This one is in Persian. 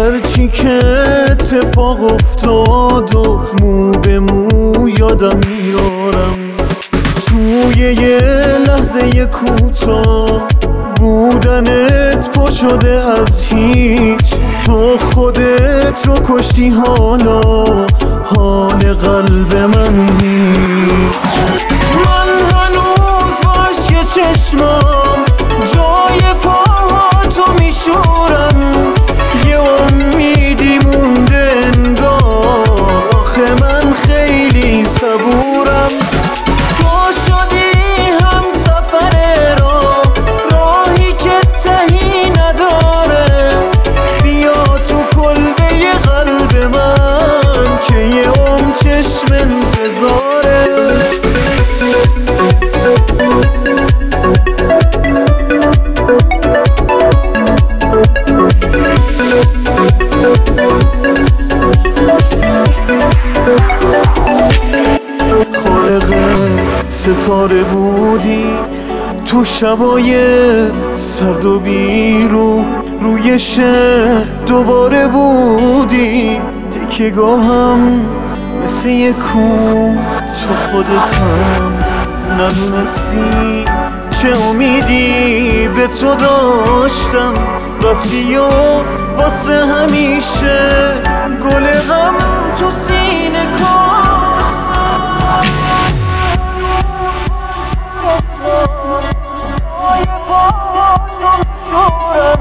هرچی که اتفاق افتاد و مو به مو یادم میارم. توی یه لحظه کوتاه بودنت پر شده از هیچ، تو خودت رو کشتی، حالا حال قلب من هیچ. من هنوز با اشک چشمام جای پاهاتو میشورم، یه امیدی مونده انگار، آخه من خیلی صبورم. تو شدی هم سفر راهی که تهی نداره، بیا تو کلبه قلب من که یه چشم انتظاره. خالق ستاره بودی تو شبای سرد و بیرو، روی شهر دوباره بودی تکیه‌گاهم مثل یه کوه. تو خودتم ندونستی چه امیدی به تو داشتم، رفتی و واسه همیشه گل غم تو سینه کاشتم.